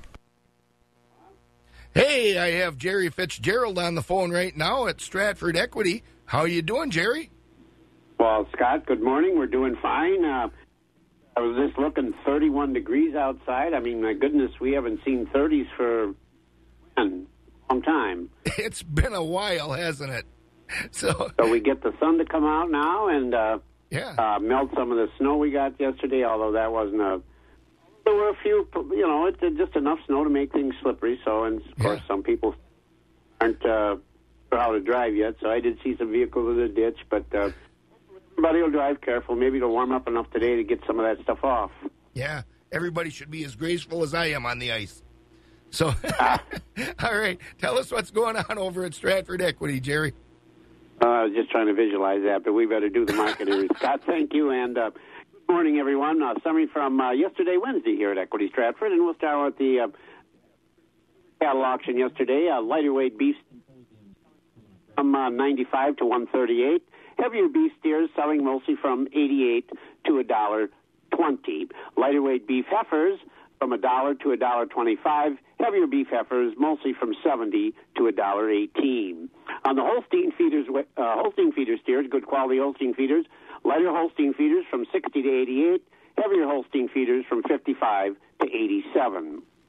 Hey, I have Jerry Fitzgerald on the phone right now at Stratford Equity. How you doing, Jerry? Well, Scott, good morning. We're doing fine. I was just looking, 31 degrees outside. I mean, my goodness, we haven't seen 30s for a long time. It's been a while, hasn't it? So we get the sun to come out now and melt some of the snow we got yesterday, although that wasn't there were a few, it's just enough snow to make things slippery. So, and of course, some people aren't sure how to drive yet. So I did see some vehicles in the ditch, but everybody will drive careful. Maybe it'll warm up enough today to get some of that stuff off. Yeah, everybody should be as graceful as I am on the ice. So, all right, tell us what's going on over at Stratford Equity, Jerry. I was just trying to visualize that, but we better do the market here. Scott, thank you, and good morning, everyone. Summary from yesterday, Wednesday, here at Equity Stratford, and we'll start with the cattle auction yesterday. Lighter weight beef from 95 to 138. Heavier beef steers selling mostly from 88 to $1.20. Lighter weight beef heifers from $1 to $1.25. Heavier beef heifers mostly from $70 to $1.18. On the Holstein feeder steers, good quality Holstein feeders, lighter Holstein feeders from 60 to 88, heavier Holstein feeders from 55 to 87.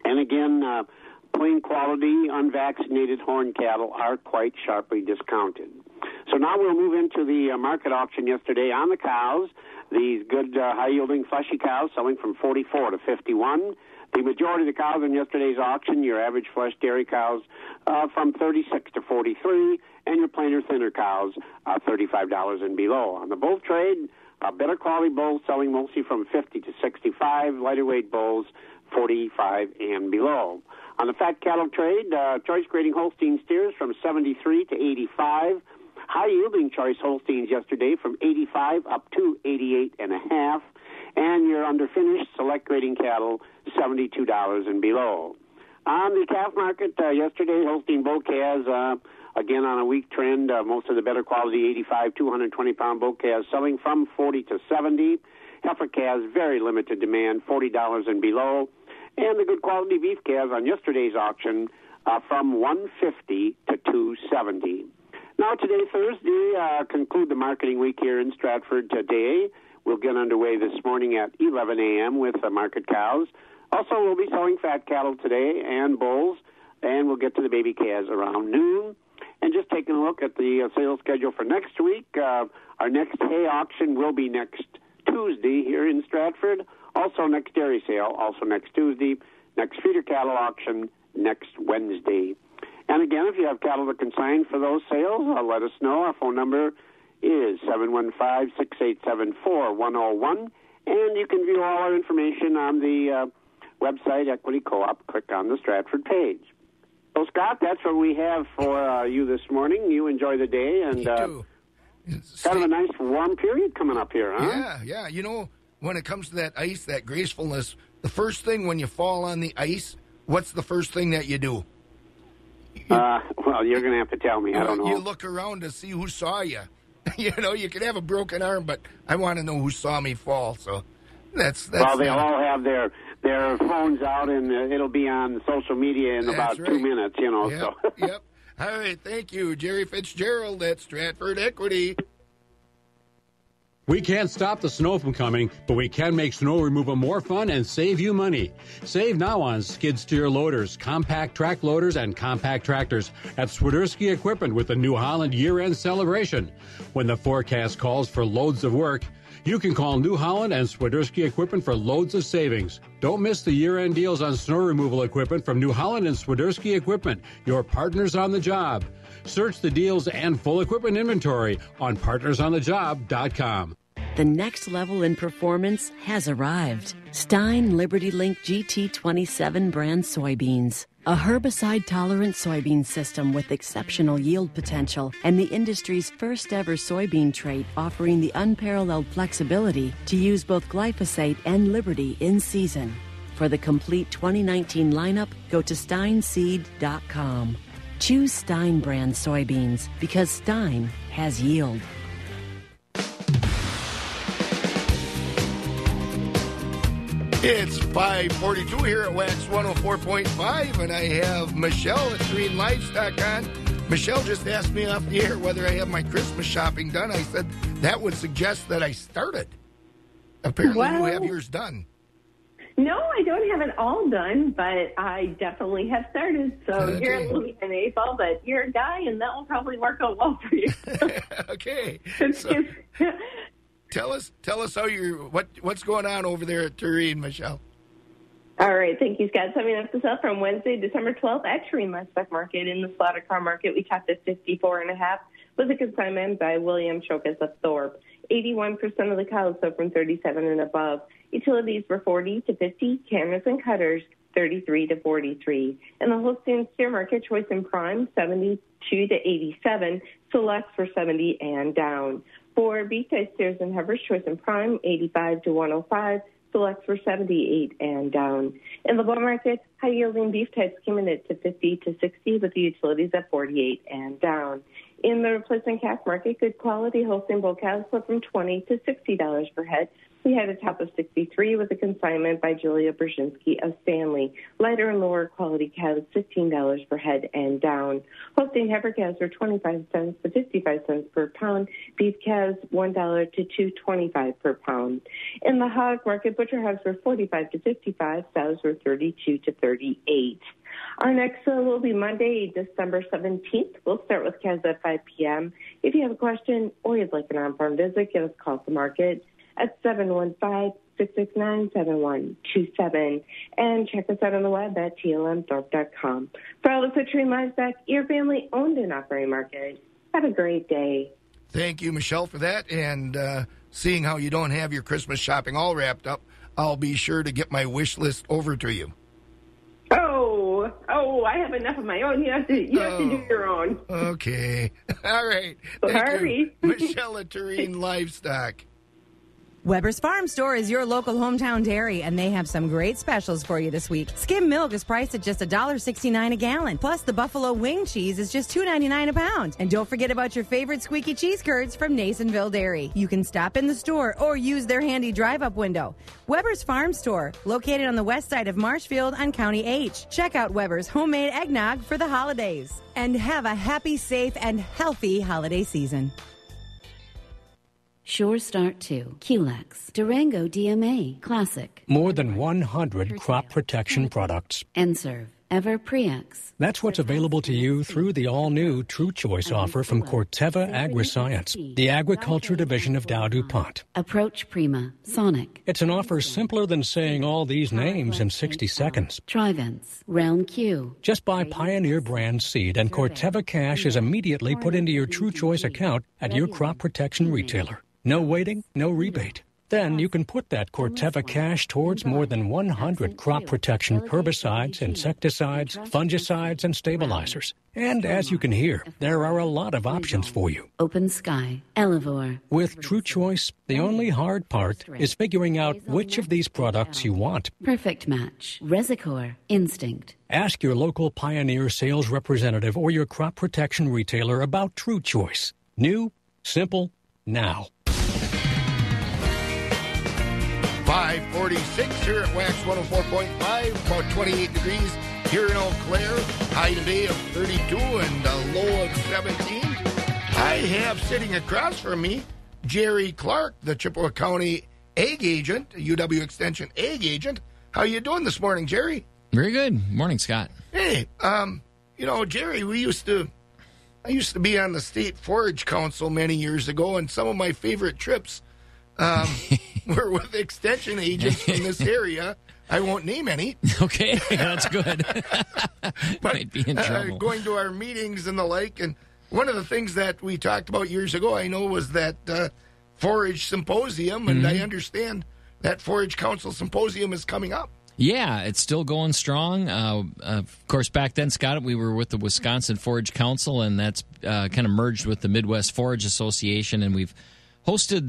And again, plain quality, unvaccinated horn cattle are quite sharply discounted. So now we'll move into the market auction yesterday on the cows. These good high-yielding fleshy cows selling from 44 to 51. The majority of the cows in yesterday's auction, your average flesh dairy cows, from 36 to 43, and your plainer, thinner cows, $35 and below. On the bull trade, better quality bulls selling mostly from 50 to 65, lighter weight bulls 45 and below. On the fat cattle trade, choice grading Holstein steers from 73 to 85. High-yielding choice Holsteins yesterday from 85 up to 88.5. And your underfinished select grading cattle, $72 and below. On the calf market, yesterday, Holstein bull calves, again on a weak trend, most of the better quality 85, 220-pound bull calves selling from 40 to 70. Heifer calves, very limited demand, $40 and below. And the good quality beef calves on yesterday's auction from 150 to 270. Now, today, Thursday, conclude the marketing week here in Stratford today. We'll get underway this morning at 11 a.m. with the market cows. Also, we'll be selling fat cattle today and bulls, and we'll get to the baby calves around noon. And just taking a look at the sales schedule for next week, our next hay auction will be next Tuesday here in Stratford. Also, next dairy sale, also next Tuesday. Next feeder cattle auction, next Wednesday. And again, if you have cattle to consign for those sales, let us know. Our phone number is 715-6874-101. And you can view all our information on the website, Equity Co-op. Click on the Stratford page. So, Scott, that's what we have for you this morning. You enjoy the day. And kind of a nice warm period coming up here, huh? Yeah. You know, when it comes to that ice, that gracefulness, the first thing when you fall on the ice, what's the first thing that you do? Well, you're going to have to tell me. I don't know. You look around to see who saw you. You know, you could have a broken arm, but I want to know who saw me fall. So that's well, they'll all have their phones out, and it'll be on social media in about 2 minutes. You know. Yep, So. Yep. All right. Thank you, Jerry Fitzgerald at Stratford Equity. We can't stop the snow from coming, but we can make snow removal more fun and save you money. Save now on skid steer loaders, compact track loaders, and compact tractors at Swiderski Equipment with the New Holland year-end celebration. When the forecast calls for loads of work, you can call New Holland and Swiderski Equipment for loads of savings. Don't miss the year-end deals on snow removal equipment from New Holland and Swiderski Equipment, your partners on the job. Search the deals and full equipment inventory on partnersonthejob.com. The next level in performance has arrived. Stein Liberty Link GT27 brand soybeans. A herbicide-tolerant soybean system with exceptional yield potential and the industry's first ever soybean trait offering the unparalleled flexibility to use both glyphosate and Liberty in season. For the complete 2019 lineup, go to steinseed.com. Choose Stein brand soybeans because Stein has yield. It's 5:42 here at Wax 104.5, and I have Michelle at Green Livestock on. Michelle just asked me off the air whether I have my Christmas shopping done. I said that would suggest that I started. Apparently you have yours done. No, I don't have it all done, but I definitely have started. So Okay. you're a little behind the 8 ball, but you're a guy, and that will probably work out well for you. Okay. So, tell us how what's going on over there at Turin, Michelle. All right, thank you, Scott. Summing up the sale from Wednesday, December 12th at Turin Livestock Market. In the slaughter car market, we topped at 54.5 with a consignment by William Chokas of Thorpe. 81% of the cows sold from 37 and above. Utilities were 40 to 50, cameras and cutters 33 to 43. In the Holstein steer market, choice and prime 72 to 87, selects for 70 and down. For beef type steers and heifers, choice and prime 85 to 105, selects for 78 and down. In the bull market, high yielding beef types came in at 50 to 60 with the utilities at 48 and down. In the replacement calf market, good quality Holstein bull calves sold from $20 to $60 per head. We had a top of 63 with a consignment by Julia Brzezinski of Stanley. Lighter and lower quality calves, $15 per head and down. Holstein heifer calves were 25 cents to 55 cents per pound. Beef calves, $1 to $2.25 per pound. In the hog market, butcher hogs were 45 to 55. Sows were 32 to 30. 38. Our next will be Monday, December 17th. We'll start with calves at 5 p.m. If you have a question or you'd like an on-farm visit, give us a call to market at 715-669-7127. And check us out on the web at tlmthorpe.com. For all the Citrine Livestock, your family-owned and operating market. Have a great day. Thank you, Michelle, for that. And seeing how you don't have your Christmas shopping all wrapped up, I'll be sure to get my wish list over to you. Oh, I have enough of my own. You have to do your own. Okay. All right. Sorry. Michelle at Tureen Livestock. Weber's Farm Store is your local hometown dairy, and they have some great specials for you this week. Skim milk is priced at just $1.69 a gallon. Plus, the buffalo wing cheese is just $2.99 a pound. And don't forget about your favorite squeaky cheese curds from Nasonville Dairy. You can stop in the store or use their handy drive-up window. Weber's Farm Store, located on the west side of Marshfield on County H. Check out Weber's homemade eggnog for the holidays. And have a happy, safe, and healthy holiday season. Sure Start 2, Culex, Durango DMA, Classic. More than 100 crop protection products. Enserv, Ever Prex. That's what's available to you through the all-new True Choice offer from Corteva Agriscience, the agriculture division of Dow DuPont. Approach Prima, Sonic. It's an offer simpler than saying all these names in 60 seconds. Trivence, Realm Q. Just buy Pioneer brand seed and Corteva cash is immediately put into your True Choice account at your crop protection retailer. No waiting, no rebate. Then you can put that Corteva cash towards more than 100 crop protection herbicides, insecticides, fungicides, and stabilizers. And as you can hear, there are a lot of options for you. Open Sky, Elevore. With True Choice, the only hard part is figuring out which of these products you want. Perfect Match, Resicor, Instinct. Ask your local Pioneer sales representative or your crop protection retailer about True Choice. New, simple, now. 546 here at Wax 104.5, about 28 degrees here in Eau Claire. High today of 32 and a low of 17. I have sitting across from me Jerry Clark, the Chippewa County Ag Agent, UW Extension Ag Agent. How you doing this morning, Jerry? Very good. Morning, Scott. Hey, Jerry, I used to be on the State Forage Council many years ago, and some of my favorite trips were with extension agents from this area. I won't name any. Okay, that's good. But might be in trouble. Going to our meetings and the like, and one of the things that we talked about years ago, I know, was that forage symposium, and I understand that Forage Council symposium is coming up. Yeah, it's still going strong. Of course, back then, Scott, we were with the Wisconsin Forage Council, and that's kind of merged with the Midwest Forage Association, and we've hosted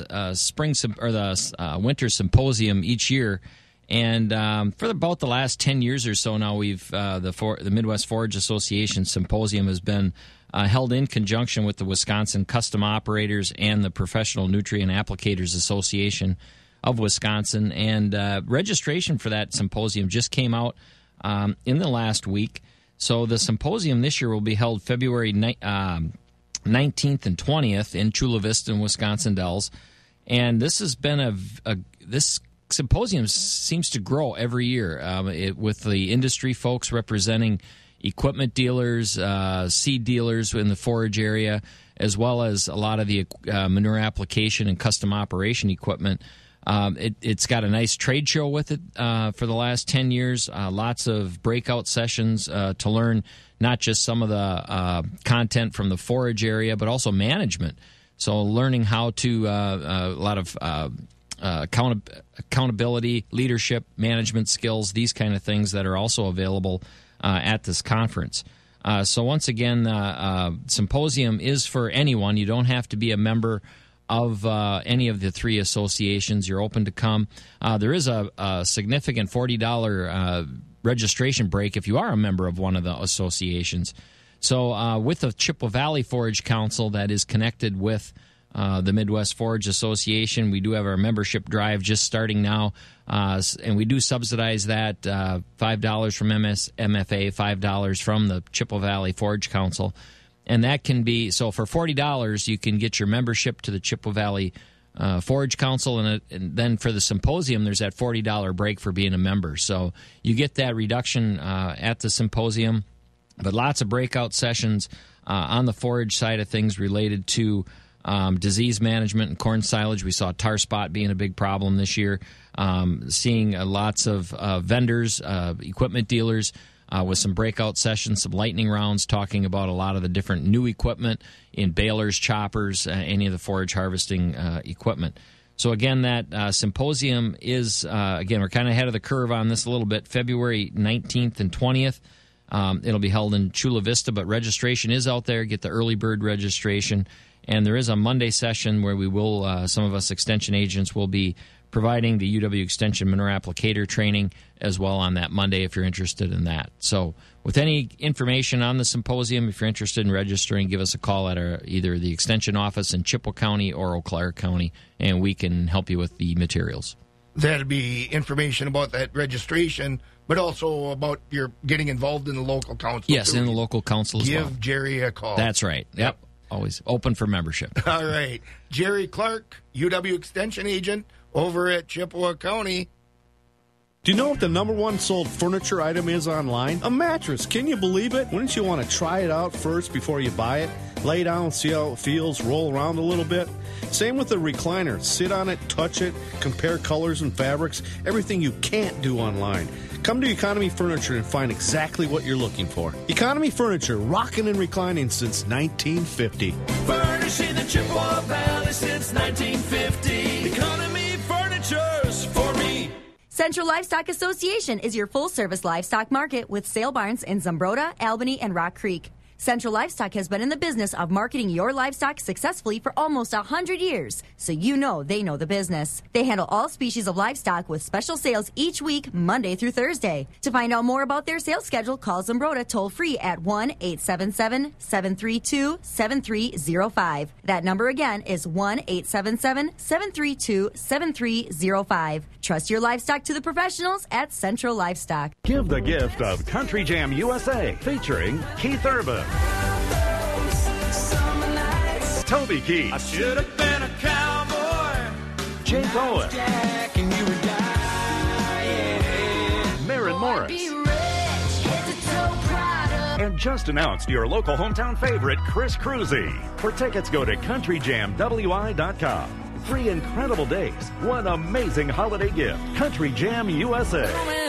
the winter symposium each year. And for about the last 10 years or so now, we've the Midwest Forage Association Symposium has been held in conjunction with the Wisconsin Custom Operators and the Professional Nutrient Applicators Association of Wisconsin. And registration for that symposium just came out in the last week. So the symposium this year will be held February 19th and 20th in Chula Vista and Wisconsin Dells. And this has been this symposium seems to grow every year with the industry folks representing equipment dealers, seed dealers in the forage area, as well as a lot of the manure application and custom operation equipment. It's got a nice trade show with it for the last 10 years, lots of breakout sessions to learn not just some of the content from the forage area, but also management. So learning how to a lot of accountability, leadership, management skills, these kind of things that are also available at this conference. So once again, symposium is for anyone. You don't have to be a member of any of the three associations. You're open to come. There is a significant $40 registration break if you are a member of one of the associations. So with the Chippewa Valley Forage Council that is connected with the Midwest Forage Association, we do have our membership drive just starting now, and we do subsidize that, $5 from MFA, $5 from the Chippewa Valley Forage Council. And that can be, so for $40, you can get your membership to the Chippewa Valley Forage Council, and then for the symposium, there's that $40 break for being a member. So you get that reduction at the symposium, but lots of breakout sessions on the forage side of things related to disease management and corn silage. We saw tar spot being a big problem this year. Seeing lots of vendors, equipment dealers with some breakout sessions, some lightning rounds talking about a lot of the different new equipment in balers, choppers, any of the forage harvesting equipment. So again, that symposium is, again, we're kind of ahead of the curve on this a little bit, February 19th and 20th. It'll be held in Chula Vista, but registration is out there. Get the early bird registration. And there is a Monday session where we will, some of us extension agents will be providing the UW Extension Manure Applicator training as well on that Monday if you're interested in that. So with any information on the symposium, if you're interested in registering, give us a call at either the Extension office in Chippewa County or Eau Claire County, and we can help you with the materials. That'd be information about that registration, but also about your getting involved in the local council. Yes, in the local council as well. Give Jerry a call. That's right. Yep. Always open for membership. All right. Jerry Clark, UW Extension agent over at Chippewa County. Do you know what the number one sold furniture item is online? A mattress. Can you believe it? Wouldn't you want to try it out first before you buy it? Lay down, see how it feels, roll around a little bit. Same with the recliner. Sit on it, touch it, compare colors and fabrics, everything you can't do online. Come to Economy Furniture and find exactly what you're looking for. Economy Furniture, rocking and reclining since 1950. Furnishing the Chippewa Valley since 1950. Economy Furniture's for me. Central Livestock Association is your full-service livestock market with sale barns in Zumbrota, Albany, and Rock Creek. Central Livestock has been in the business of marketing your livestock successfully for almost 100 years, so you know they know the business. They handle all species of livestock with special sales each week, Monday through Thursday. To find out more about their sales schedule, call Zumbrota toll-free at 1-877-732-7305. That number again is 1-877-732-7305. Trust your livestock to the professionals at Central Livestock. Give the gift of Country Jam USA, featuring Keith Urban, Toby Keith, I should have been a cowboy. Jay Bowen, Jack, and you were dying. Marin Morris, and just announced your local hometown favorite, Chris Cruzy. For tickets, go to CountryJamWI.com. 3 incredible days, one amazing holiday gift. Country Jam USA.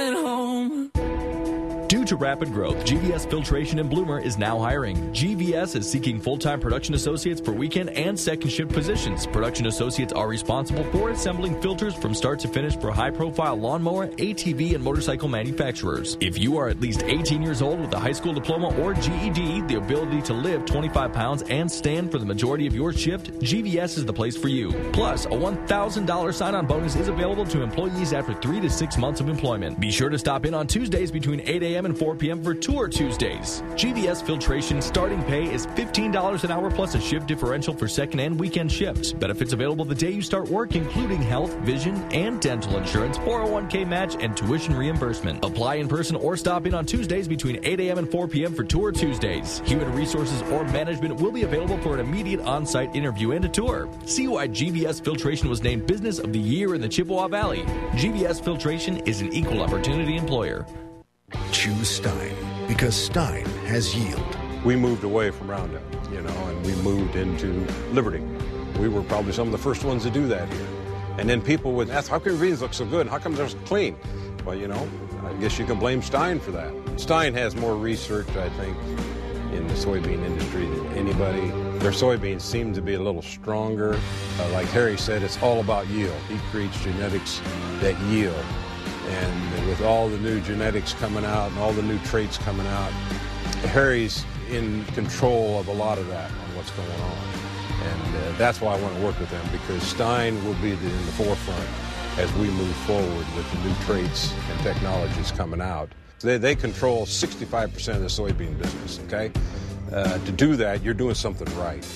Due to rapid growth, GVS Filtration in Bloomer is now hiring. GVS is seeking full-time production associates for weekend and second shift positions. Production associates are responsible for assembling filters from start to finish for high-profile lawnmower, ATV, and motorcycle manufacturers. If you are at least 18 years old with a high school diploma or GED, the ability to lift 25 pounds and stand for the majority of your shift, GVS is the place for you. Plus, a $1,000 sign-on bonus is available to employees after 3 to 6 months of employment. Be sure to stop in on Tuesdays between 8 a.m. and 4 p.m. for Tour Tuesdays. GVS Filtration starting pay is $15 an hour plus a shift differential for second and weekend shifts. Benefits available the day you start work, including health, vision, and dental insurance, 401k match, and tuition reimbursement. Apply in person or stop in on Tuesdays between 8 a.m. and 4 p.m. for Tour Tuesdays. Human Resources or Management will be available for an immediate on-site interview and a tour. See why GVS Filtration was named Business of the Year in the Chippewa Valley. GVS Filtration is an equal opportunity employer. Choose Stein because Stein has yield. We moved away from Roundup, and we moved into Liberty. We were probably some of the first ones to do that here. And then people would ask, how come your beans look so good? How come they're so clean? Well, I guess you can blame Stein for that. Stein has more research, I think, in the soybean industry than anybody. Their soybeans seem to be a little stronger. Like Harry said, it's all about yield. He creates genetics that yield. And with all the new genetics coming out and all the new traits coming out, Harry's in control of a lot of that on what's going on. And that's why I want to work with them, because Stein will be in the forefront as we move forward with the new traits and technologies coming out. They control 65% of the soybean business, okay? To do that, you're doing something right.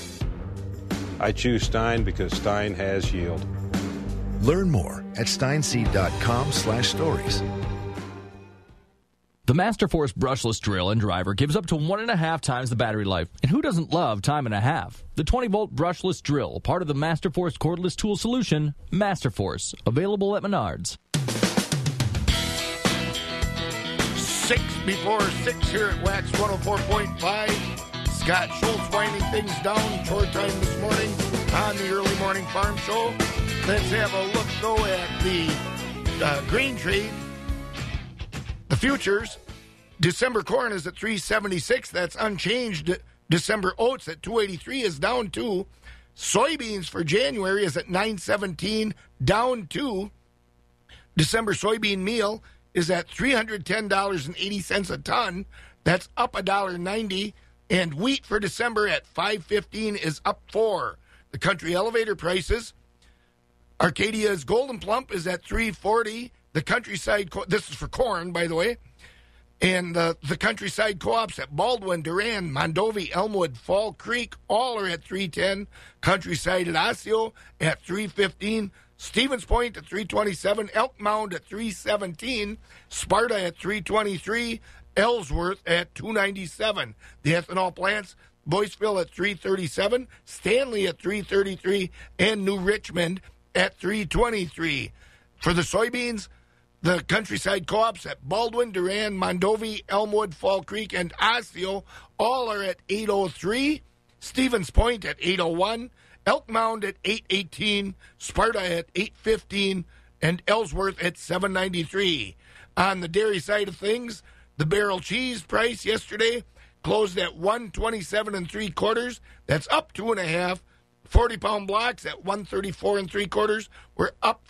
I choose Stein because Stein has yield. Learn more at steinseed.com/stories. The Masterforce brushless drill and driver gives up to 1.5 times the battery life. And who doesn't love time and a half? The 20-volt brushless drill, part of the Masterforce cordless tool solution, Masterforce, available at Menards. 6 before 6 here at Wax 104.5. Scott Schultz winding things down. Chore time this morning on the Early Morning Farm Show. Let's have a look, though, at the grain trade. The futures, December corn is at 376. That's unchanged. December oats at 283 is down 2. Soybeans for January is at 917, down 2. December soybean meal is at $310.80 a ton. That's up $1.90. And wheat for December at $5.15 is up 4. The country elevator prices, Arcadia's Golden Plump is at $3.40. The countryside, this is for corn, by the way. And the countryside co-ops at Baldwin, Duran, Mondovi, Elmwood, Fall Creek, all are at $3.10. Countryside at Osseo at $3.15. Stevens Point at $3.27. Elk Mound at $3.17. Sparta at $3.23. Ellsworth at $2.97. The ethanol plants, Boyceville at $3.37. Stanley at $3.33. And New Richmond at $3.23. For the soybeans, the countryside co-ops at Baldwin, Duran, Mondovi, Elmwood, Fall Creek, and Osseo all are at $8.03. Stevens Point at $8.01. Elk Mound at $8.18. Sparta at $8.15. And Ellsworth at $7.93. On the dairy side of things, the barrel cheese price yesterday closed at $127 3/4. That's up 2.5. 40-pound blocks at $134 3/4. We're up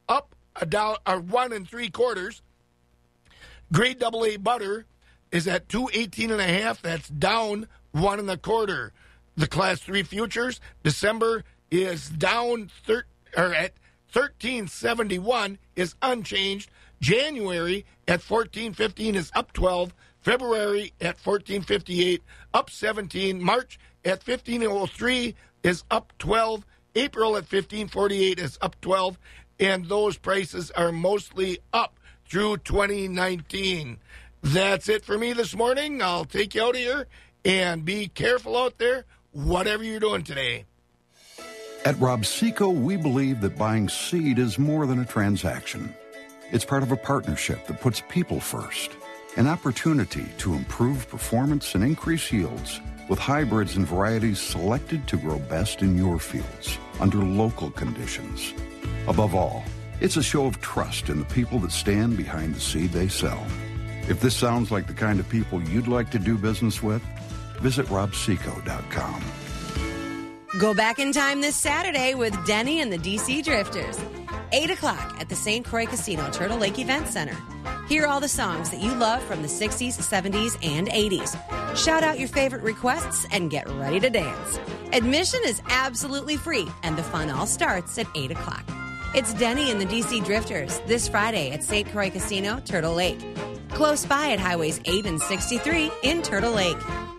$1 3/4. Grade AA butter is at $2.18 1/2. That's down 1 1/4. The Class 3 futures, December is down at $13.71 is unchanged. January at $14.15 is up 12. February at $14.58 up 17. March at $15.03 is up 12. April at $15.48 is up 12. And those prices are mostly up through 2019. That's it for me this morning. I'll take you out of here, and be careful out there, whatever you're doing today. At Robseco, we believe that buying seed is more than a transaction. It's part of a partnership that puts people first, an opportunity to improve performance and increase yields with hybrids and varieties selected to grow best in your fields under local conditions. Above all, it's a show of trust in the people that stand behind the seed they sell. If this sounds like the kind of people you'd like to do business with, visit robseco.com. Go back in time this Saturday with Denny and the DC Drifters. 8 o'clock at the St. Croix Casino, Turtle Lake Event Center. Hear all the songs that you love from the 60s, 70s, and 80s. Shout out your favorite requests and get ready to dance. Admission is absolutely free, and the fun all starts at 8 o'clock. It's Denny and the DC Drifters this Friday at St. Croix Casino, Turtle Lake. Close by at Highways 8 and 63 in Turtle Lake.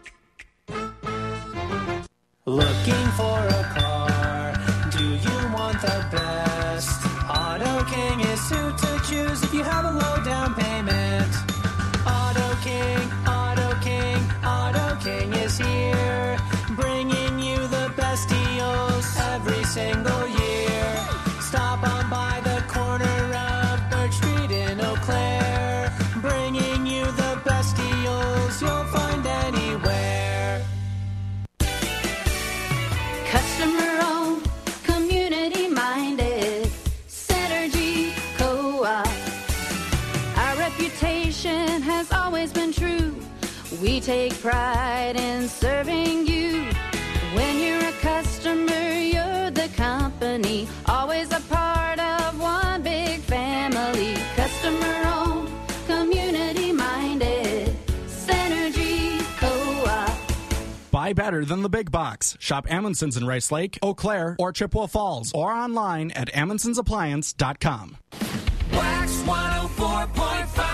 Looking for a car? Do you want the best? Auto King is who to choose if you have a low down payment. Auto King, Auto King, Auto King is here, bringing you the best deals every single year. Stop on by the corner of Birch Street in Eau Claire, bringing you the best deals you'll find anywhere. Customer-owned, community-minded, Synergy Co-op. Our reputation has always been true. We take pride in serving you. When you're a customer, you're the company. Always a part of one big family. Customer-owned, community-minded, Synergy Co-op. Buy better than the big box. Shop Amundsen's in Rice Lake, Eau Claire, or Chippewa Falls, or online at Amundsen'sAppliance.com. Wax 104.5.